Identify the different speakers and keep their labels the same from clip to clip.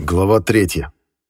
Speaker 1: Глава 3.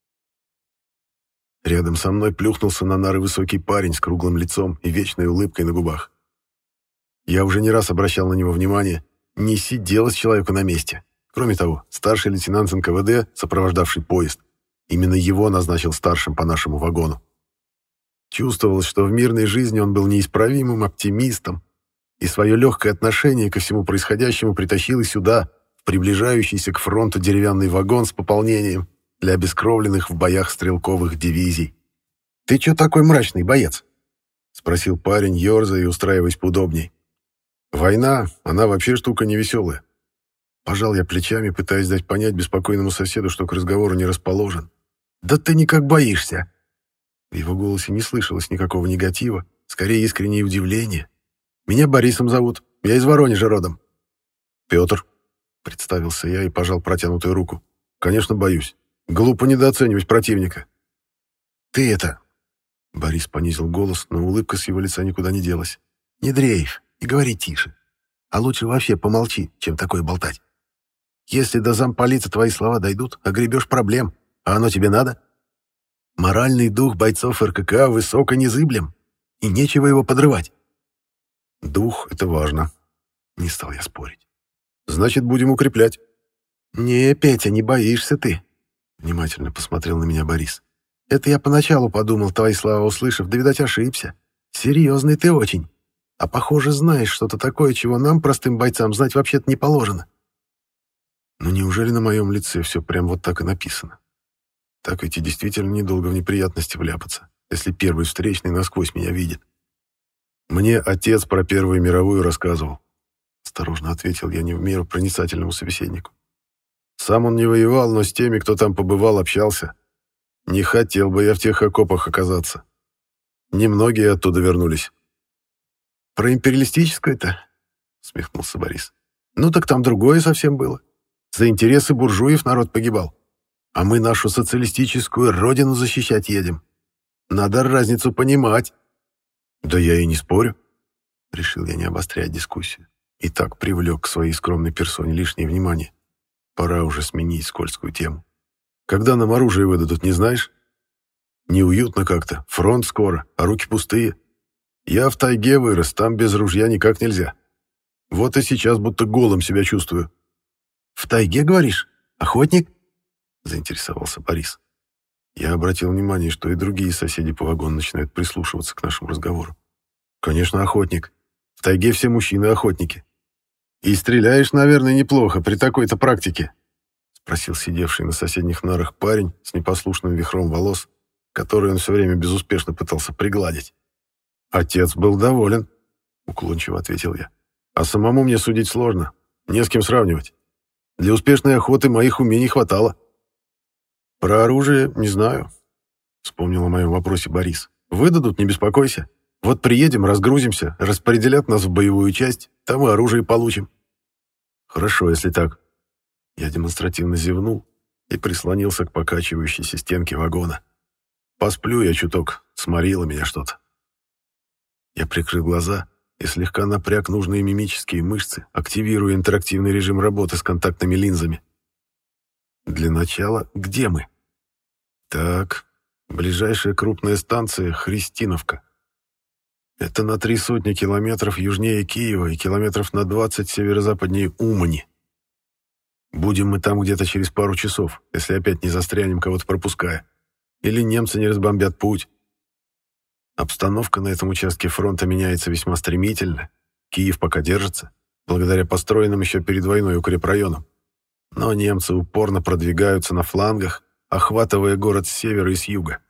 Speaker 1: Рядом со мной плюхнулся на нары высокий парень с круглым лицом и вечной улыбкой на губах. Я уже не раз обращал на него внимание. Не сиделось человеку на месте. Кроме того, старший лейтенант НКВД, сопровождавший поезд, именно его назначил старшим по нашему вагону. Чувствовалось, что в мирной жизни он был неисправимым оптимистом, и свое легкое отношение ко всему происходящему притащил и сюда, в приближающийся к фронту деревянный вагон с пополнением для обескровленных в боях стрелковых дивизий. «Ты чё такой мрачный, боец?» — спросил парень, ерзая и устраиваясь поудобней. «Война, она вообще штука невеселая». Пожал я плечами, пытаясь дать понять беспокойному соседу, что к разговору не расположен. «Да ты никак боишься!» В его голосе не слышалось никакого негатива, скорее искреннее удивление. «Меня Борисом зовут, я из Воронежа родом». «Петр», — представился я и пожал протянутую руку. «Конечно, боюсь. Глупо недооценивать противника». «Ты это...» — Борис понизил голос, но улыбка с его лица никуда не делась. «Не дрейф и говори тише. А лучше вообще помолчи, чем такое болтать. Если до замполита твои слова дойдут, огребешь проблем, а оно тебе надо? Моральный дух бойцов РККА высоко незыблем, и нечего его подрывать». «Дух — это важно», — не стал я спорить. «Значит, будем укреплять». «Не, Петя, не боишься ты», — внимательно посмотрел на меня Борис. «Это я поначалу подумал, твои слова услышав, да, видать, ошибся. Серьезный ты очень. А похоже, знаешь что-то такое, чего нам, простым бойцам, знать вообще-то не положено». Но неужели на моем лице все прям вот так и написано? Так ведь и действительно недолго в неприятности вляпаться, если первый встречный насквозь меня видит. «Мне отец про Первую мировую рассказывал», — осторожно ответил я не в меру проницательному собеседнику. «Сам он не воевал, но с теми, кто там побывал, общался. Не хотел бы я в тех окопах оказаться. Немногие оттуда вернулись». «Про империалистическое-то?» — усмехнулся Борис. «Ну так там другое совсем было. За интересы буржуев народ погибал. А мы нашу социалистическую родину защищать едем. Надо разницу понимать». «Да я и не спорю», — решил я не обострять дискуссию. И так привлек к своей скромной персоне лишнее внимание. Пора уже сменить скользкую тему. «Когда нам оружие выдадут, не знаешь? Неуютно как-то, фронт скоро, а руки пустые. Я в тайге вырос, там без ружья никак нельзя. Вот и сейчас будто голым себя чувствую». «В тайге, говоришь? Охотник?» — заинтересовался Борис. Я обратил внимание, что и другие соседи по вагону начинают прислушиваться к нашему разговору. «Конечно, охотник. В тайге все мужчины охотники. И стреляешь, наверное, неплохо при такой-то практике?» — спросил сидевший на соседних нарах парень с непослушным вихром волос, который он все время безуспешно пытался пригладить. «Отец был доволен», — уклончиво ответил я. «А самому мне судить сложно. Не с кем сравнивать. Для успешной охоты моих умений хватало». «Про оружие не знаю», — вспомнил о моем вопросе Борис. «Выдадут, не беспокойся. Вот приедем, разгрузимся, распределят нас в боевую часть, там и оружие получим». «Хорошо, если так». Я демонстративно зевнул и прислонился к покачивающейся стенке вагона. «Посплю я чуток, сморило меня что-то». Я прикрыл глаза и слегка напряг нужные мимические мышцы, активируя интерактивный режим работы с контактными линзами. Для начала, где мы? Так, ближайшая крупная станция — Христиновка. Это на 3 сотни километров южнее Киева и километров на 20 северо-западнее Умани. Будем мы там где-то через пару часов, если опять не застрянем, кого-то пропуская. Или немцы не разбомбят путь. Обстановка на этом участке фронта меняется весьма стремительно. Киев пока держится, благодаря построенным еще перед войной укрепрайонам. Но немцы упорно продвигаются на флангах, охватывая город с севера и с юга.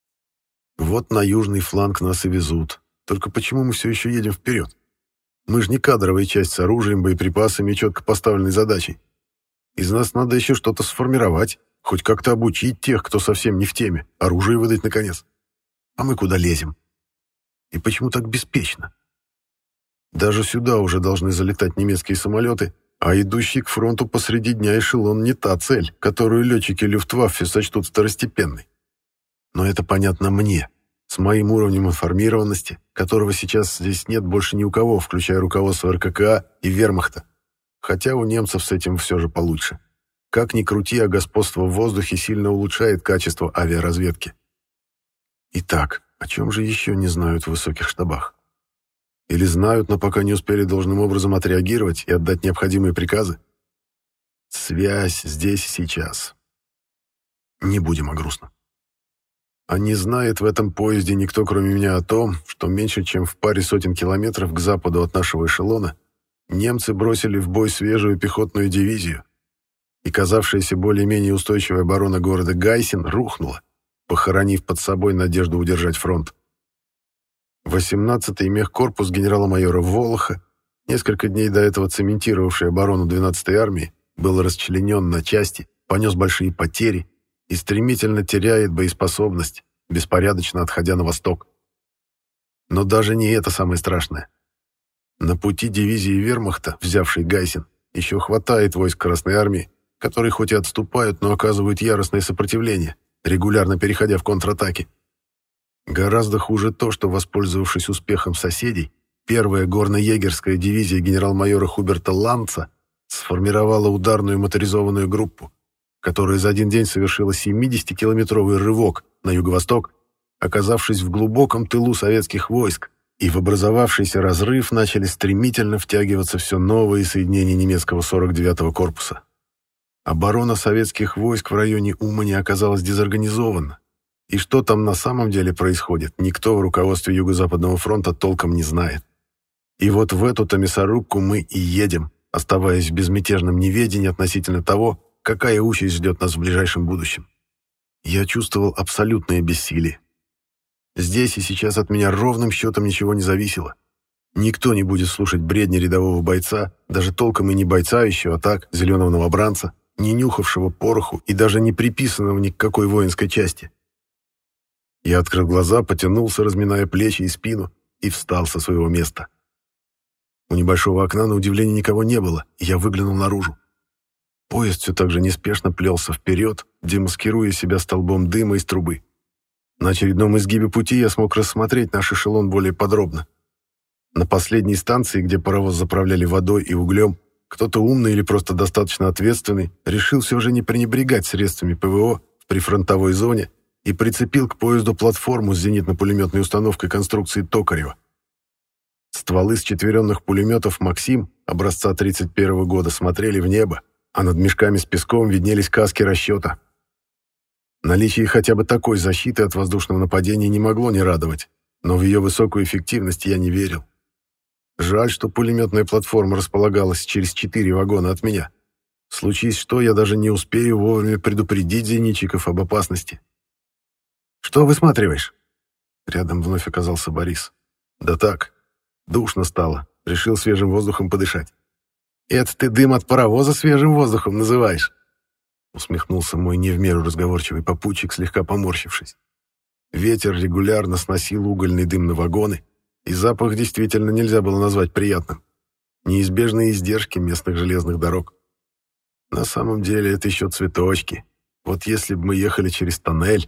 Speaker 1: Вот на южный фланг нас и везут. Только почему мы все еще едем вперед? Мы же не кадровая часть с оружием, боеприпасами и четко поставленной задачей. Из нас надо еще что-то сформировать, хоть как-то обучить тех, кто совсем не в теме, оружие выдать наконец. А мы куда лезем? И почему так беспечно? Даже сюда уже должны залетать немецкие самолеты, а идущий к фронту посреди дня эшелон не та цель, которую летчики Люфтваффе сочтут второстепенной. Но это понятно мне, с моим уровнем информированности, которого сейчас здесь нет больше ни у кого, включая руководство РККА и Вермахта. Хотя у немцев с этим все же получше. Как ни крути, а господство в воздухе сильно улучшает качество авиаразведки. Итак, о чем же еще не знают в высоких штабах? Или знают, но пока не успели должным образом отреагировать и отдать необходимые приказы? Связь здесь и сейчас. Не будем о грустном. А не знает в этом поезде никто, кроме меня, о том, что меньше чем в паре сотен километров к западу от нашего эшелона немцы бросили в бой свежую пехотную дивизию, и казавшаяся более-менее устойчивая оборона города Гайсин рухнула, похоронив под собой надежду удержать фронт. 18-й мехкорпус генерала-майора Волоха, несколько дней до этого цементировавший оборону 12-й армии, был расчленен на части, понес большие потери и стремительно теряет боеспособность, беспорядочно отходя на восток. Но даже не это самое страшное. На пути дивизии вермахта, взявшей Гайсин, еще хватает войск Красной армии, которые хоть и отступают, но оказывают яростное сопротивление, регулярно переходя в контратаки. Гораздо хуже то, что, воспользовавшись успехом соседей, первая горно-егерская дивизия генерал-майора Хуберта Ланца сформировала ударную моторизованную группу, которая за один день совершила 70-километровый рывок на юго-восток, оказавшись в глубоком тылу советских войск, и в образовавшийся разрыв начали стремительно втягиваться все новые соединения немецкого 49-го корпуса. Оборона советских войск в районе Умани оказалась дезорганизована, и что там на самом деле происходит, никто в руководстве Юго-Западного фронта толком не знает. И вот в эту-то мясорубку мы и едем, оставаясь в безмятежном неведении относительно того, какая участь ждет нас в ближайшем будущем. Я чувствовал абсолютное бессилие. Здесь и сейчас от меня ровным счетом ничего не зависело. Никто не будет слушать бредни рядового бойца, даже толком и не бойца еще, а так, зеленого новобранца, не нюхавшего пороху и даже не приписанного ни к какой воинской части. Я открыл глаза, потянулся, разминая плечи и спину, и встал со своего места. У небольшого окна, на удивление, никого не было, и я выглянул наружу. Поезд все так же неспешно плелся вперед, демаскируя себя столбом дыма из трубы. На очередном изгибе пути я смог рассмотреть наш эшелон более подробно. На последней станции, где паровоз заправляли водой и углем, кто-то умный или просто достаточно ответственный решил все же не пренебрегать средствами ПВО в прифронтовой зоне и прицепил к поезду платформу с зенитно-пулеметной установкой конструкции Токарева. Стволы счетверенных пулеметов «Максим» образца 1931 года смотрели в небо, а над мешками с песком виднелись каски расчета. Наличие хотя бы такой защиты от воздушного нападения не могло не радовать, но в ее высокую эффективность я не верил. Жаль, что пулеметная платформа располагалась через 4 вагона от меня. Случись что, я даже не успею вовремя предупредить зенитчиков об опасности. «Что высматриваешь?» Рядом вновь оказался Борис. «Да так, душно стало, решил свежим воздухом подышать». «Это ты дым от паровоза свежим воздухом называешь?» Усмехнулся мой не в меру разговорчивый попутчик, слегка поморщившись. Ветер регулярно сносил угольный дым на вагоны, и запах действительно нельзя было назвать приятным. Неизбежные издержки местных железных дорог. На самом деле это еще цветочки. Вот если бы мы ехали через тоннель...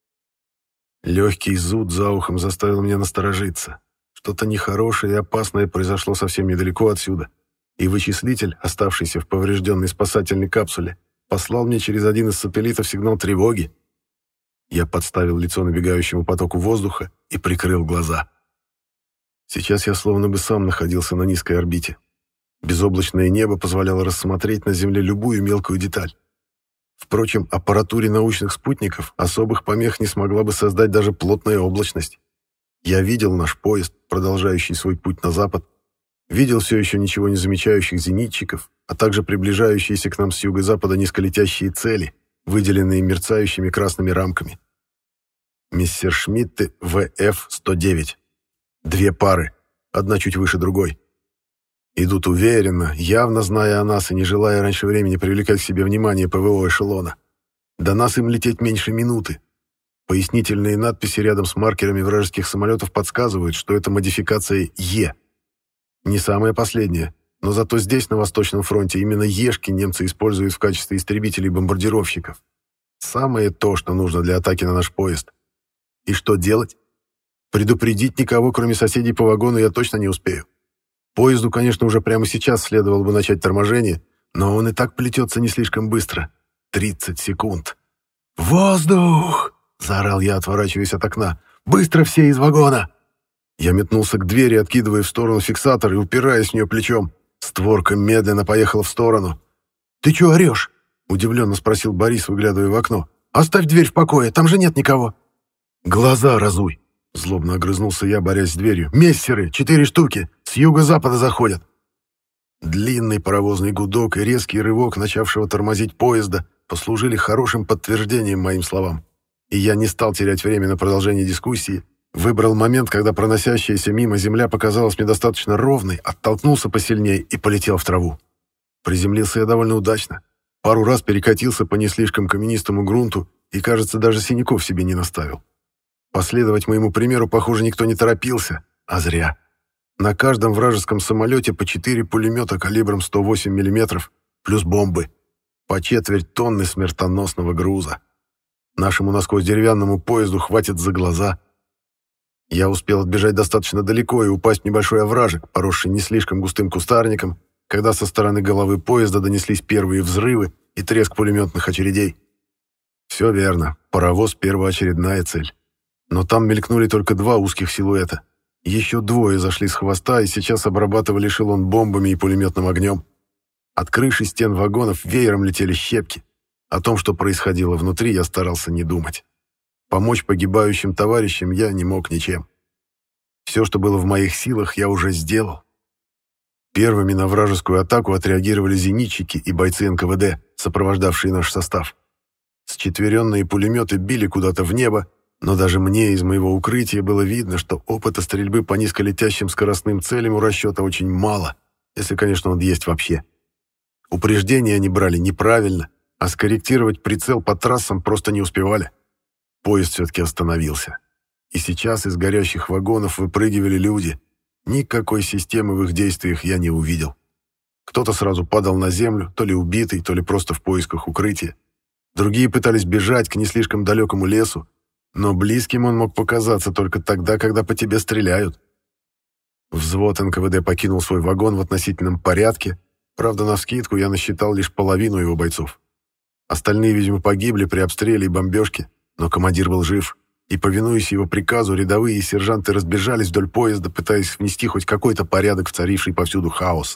Speaker 1: Легкий зуд за ухом заставил меня насторожиться. Что-то нехорошее и опасное произошло совсем недалеко отсюда, и вычислитель, оставшийся в поврежденной спасательной капсуле, послал мне через один из сателлитов сигнал тревоги. Я подставил лицо набегающему потоку воздуха и прикрыл глаза. Сейчас я словно бы сам находился на низкой орбите. Безоблачное небо позволяло рассмотреть на Земле любую мелкую деталь. Впрочем, аппаратуре научных спутников особых помех не смогла бы создать даже плотная облачность. Я видел наш поезд, продолжающий свой путь на запад, видел все еще ничего не замечающих зенитчиков, а также приближающиеся к нам с юго-запада низколетящие цели, выделенные мерцающими красными рамками. Мессершмитты ВФ-109. 2 пары, одна чуть выше другой. Идут уверенно, явно зная о нас и не желая раньше времени привлекать к себе внимание ПВО эшелона. До нас им лететь меньше минуты. Пояснительные надписи рядом с маркерами вражеских самолетов подсказывают, что это модификация Е. Не самая последняя, но зато здесь, на Восточном фронте, именно Ешки немцы используют в качестве истребителей и бомбардировщиков. Самое то, что нужно для атаки на наш поезд. И что делать? Предупредить никого, кроме соседей по вагону, я точно не успею. Поезду, конечно, уже прямо сейчас следовало бы начать торможение, Но он и так плетется не слишком быстро. 30 секунд. «Воздух!» — заорал я, отворачиваясь от окна. «Быстро все из вагона!» Я метнулся к двери, откидывая в сторону фиксатор и упираясь в нее плечом. Створка медленно поехала в сторону. «Ты чё орёшь?» — удивленно спросил Борис, выглядывая в окно. «Оставь дверь в покое, там же нет никого». «Глаза разуй!» — злобно огрызнулся я, борясь с дверью. «Мессеры, 4 штуки, с юго-запада заходят». Длинный паровозный гудок и резкий рывок начавшего тормозить поезда послужили хорошим подтверждением моим словам. И я не стал терять время на продолжение дискуссии, выбрал момент, когда проносящаяся мимо земля показалась мне достаточно ровной, оттолкнулся посильнее и полетел в траву. Приземлился я довольно удачно. Пару раз перекатился по не слишком каменистому грунту и, кажется, даже синяков себе не наставил. Последовать моему примеру, похоже, никто не торопился, а зря. На каждом вражеском самолете по 4 пулемета калибром 108 мм, плюс бомбы. По четверть тонны смертоносного груза. Нашему насквозь деревянному поезду хватит за глаза. Я успел отбежать достаточно далеко и упасть в небольшой овражек, поросший не слишком густым кустарником, когда со стороны головы поезда донеслись первые взрывы и треск пулеметных очередей. Все верно, паровоз — первоочередная цель. Но там мелькнули только 2 узких силуэта. Еще 2 зашли с хвоста и сейчас обрабатывали эшелон бомбами и пулеметным огнем. От крыши стен вагонов веером летели щепки. О том, что происходило внутри, я старался не думать. Помочь погибающим товарищам я не мог ничем. Все, что было в моих силах, я уже сделал. Первыми на вражескую атаку отреагировали зенитчики и бойцы НКВД, сопровождавшие наш состав. Счетверенные пулеметы били куда-то в небо, но даже мне из моего укрытия было видно, что опыта стрельбы по низколетящим скоростным целям у расчета очень мало, если, конечно, он есть вообще. Упреждения они брали неправильно, а скорректировать прицел по трассам просто не успевали. Поезд все-таки остановился. И сейчас из горящих вагонов выпрыгивали люди. Никакой системы в их действиях я не увидел. Кто-то сразу падал на землю, то ли убитый, то ли просто в поисках укрытия. Другие пытались бежать к не слишком далекому лесу, но близким он мог показаться только тогда, когда по тебе стреляют. Взвод НКВД покинул свой вагон в относительном порядке, правда, навскидку я насчитал лишь половину его бойцов. Остальные, видимо, погибли при обстреле и бомбежке, но командир был жив, и, повинуясь его приказу, рядовые и сержанты разбежались вдоль поезда, пытаясь внести хоть какой-то порядок в царивший повсюду хаос.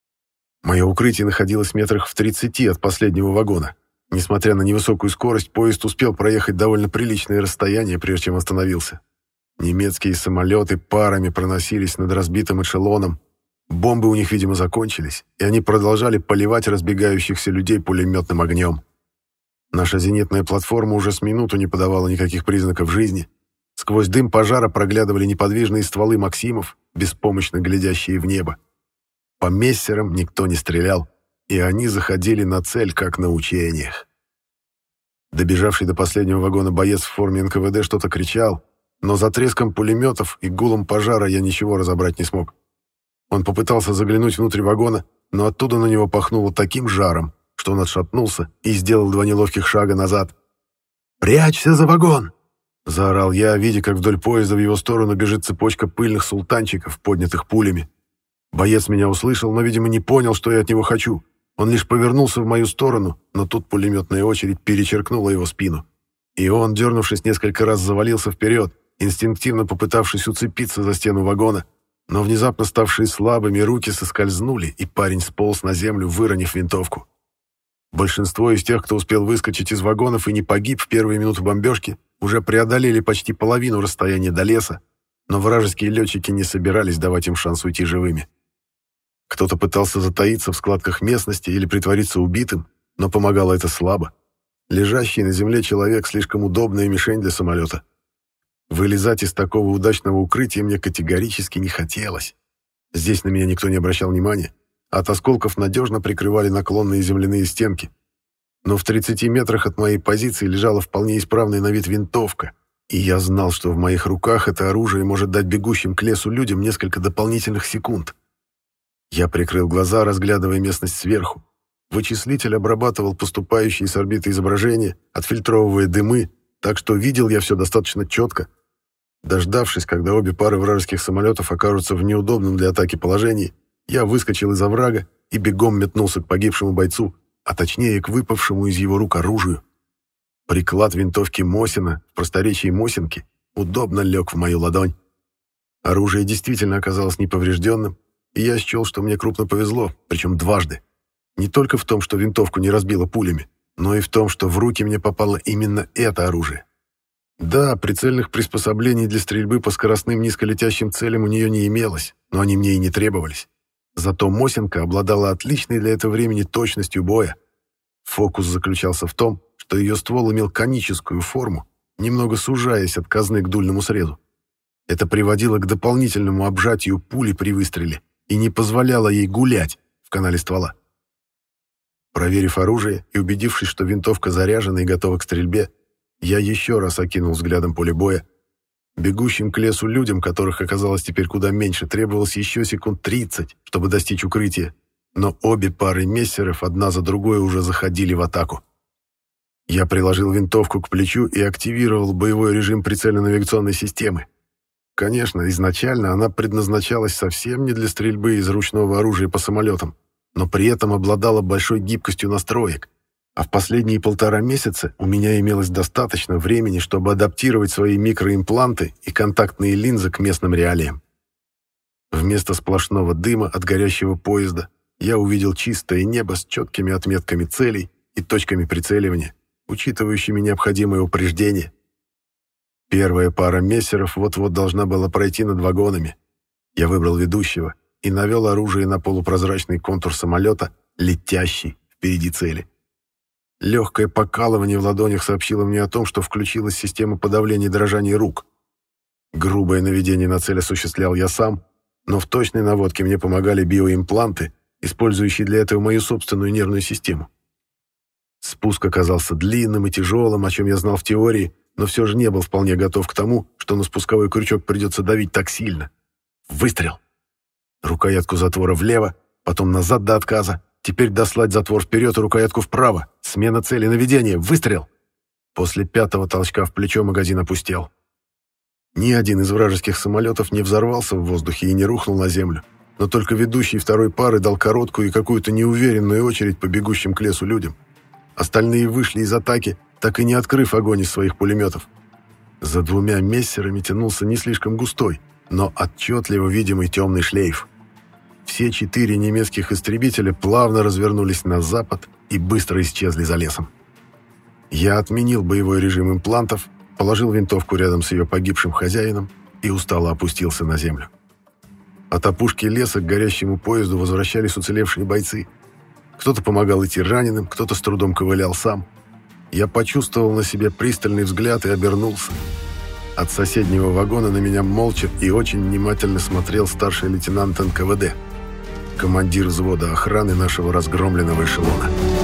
Speaker 1: Мое укрытие находилось в метрах в 30 от последнего вагона. Несмотря на невысокую скорость, поезд успел проехать довольно приличное расстояние, прежде чем остановился. Немецкие самолеты парами проносились над разбитым эшелоном. Бомбы у них, видимо, закончились, и они продолжали поливать разбегающихся людей пулеметным огнем. Наша зенитная платформа уже с минуту не подавала никаких признаков жизни. Сквозь дым пожара проглядывали неподвижные стволы «Максимов», беспомощно глядящие в небо. По мессерам никто не стрелял, и они заходили на цель, как на учениях. Добежавший до последнего вагона боец в форме НКВД что-то кричал, но за треском пулеметов и гулом пожара я ничего разобрать не смог. Он попытался заглянуть внутрь вагона, но оттуда на него пахнуло таким жаром, что он отшатнулся и сделал 2 неловких шага назад. «Прячься за вагон!» — заорал я, видя, как вдоль поезда в его сторону бежит цепочка пыльных султанчиков, поднятых пулями. Боец меня услышал, но, видимо, не понял, что я от него хочу. Он лишь повернулся в мою сторону, но тут пулеметная очередь перечеркнула его спину. И он, дернувшись несколько раз, завалился вперед, инстинктивно попытавшись уцепиться за стену вагона, но внезапно ставшие слабыми руки соскользнули, и парень сполз на землю, выронив винтовку. Большинство из тех, кто успел выскочить из вагонов и не погиб в первые минуты бомбежки, уже преодолели почти половину расстояния до леса, но вражеские летчики не собирались давать им шанс уйти живыми. Кто-то пытался затаиться в складках местности или притвориться убитым, но помогало это слабо. Лежащий на земле человек — слишком удобная мишень для самолета. Вылезать из такого удачного укрытия мне категорически не хотелось. Здесь на меня никто не обращал внимания. От осколков надежно прикрывали наклонные земляные стенки. Но в 30 метрах от моей позиции лежала вполне исправная на вид винтовка, и я знал, что в моих руках это оружие может дать бегущим к лесу людям несколько дополнительных секунд. Я прикрыл глаза, разглядывая местность сверху. Вычислитель обрабатывал поступающие с орбиты изображения, отфильтровывая дымы, так что видел я все достаточно четко. Дождавшись, когда обе пары вражеских самолетов окажутся в неудобном для атаки положении, Я выскочил из оврага и бегом метнулся к погибшему бойцу, а точнее к выпавшему из его рук оружию. Приклад винтовки Мосина, в просторечии Мосинки, удобно лег в мою ладонь. Оружие действительно оказалось неповрежденным, и я счел, что мне крупно повезло, причем дважды. Не только в том, что винтовку не разбило пулями, но и в том, что в руки мне попало именно это оружие. Да, прицельных приспособлений для стрельбы по скоростным низколетящим целям у нее не имелось, но они мне и не требовались. Зато Мосинка обладала отличной для этого времени точностью боя. Фокус заключался в том, что ее ствол имел коническую форму, немного сужаясь от казны к дульному срезу. Это приводило к дополнительному обжатию пули при выстреле и не позволяло ей гулять в канале ствола. Проверив оружие и убедившись, что винтовка заряжена и готова к стрельбе, я еще раз окинул взглядом поле боя. Бегущим к лесу людям, которых оказалось теперь куда меньше, требовалось еще секунд 30, чтобы достичь укрытия, но обе пары мессеров одна за другой уже заходили в атаку. Я приложил винтовку к плечу и активировал боевой режим прицельно-навигационной системы. Конечно, изначально она предназначалась совсем не для стрельбы из ручного оружия по самолетам, но при этом обладала большой гибкостью настроек, а в последние 1,5 месяца у меня имелось достаточно времени, чтобы адаптировать свои микроимпланты и контактные линзы к местным реалиям. Вместо сплошного дыма от горящего поезда я увидел чистое небо с четкими отметками целей и точками прицеливания, учитывающими необходимые упреждения. Первая пара мессеров вот-вот должна была пройти над вагонами. Я выбрал ведущего и навел оружие на полупрозрачный контур самолета, летящий впереди цели. Легкое покалывание в ладонях сообщило мне о том, что включилась система подавления дрожания рук. Грубое наведение на цель осуществлял я сам, но в точной наводке мне помогали биоимпланты, использующие для этого мою собственную нервную систему. Спуск оказался длинным и тяжелым, о чем я знал в теории, но все же не был вполне готов к тому, что на спусковой крючок придется давить так сильно. Выстрел! Рукоятку затвора влево, потом назад до отказа, теперь дослать затвор вперед и рукоятку вправо. Смена цели, наведение, выстрел! После 5-го толчка в плечо магазин опустел. Ни один из вражеских самолетов не взорвался в воздухе и не рухнул на землю, но только ведущий второй пары дал короткую и какую-то неуверенную очередь по бегущим к лесу людям. Остальные вышли из атаки, так и не открыв огонь из своих пулеметов. За 2 мессерами тянулся не слишком густой, но отчетливо видимый темный шлейф. Все 4 немецких истребителя плавно развернулись на запад и быстро исчезли за лесом. Я отменил боевой режим имплантов, положил винтовку рядом с ее погибшим хозяином и устало опустился на землю. От опушки леса к горящему поезду возвращались уцелевшие бойцы. Кто-то помогал идти раненым, кто-то с трудом ковылял сам. Я почувствовал на себе пристальный взгляд и обернулся. От соседнего вагона на меня молча и очень внимательно смотрел старший лейтенант НКВД, командир взвода охраны нашего разгромленного эшелона.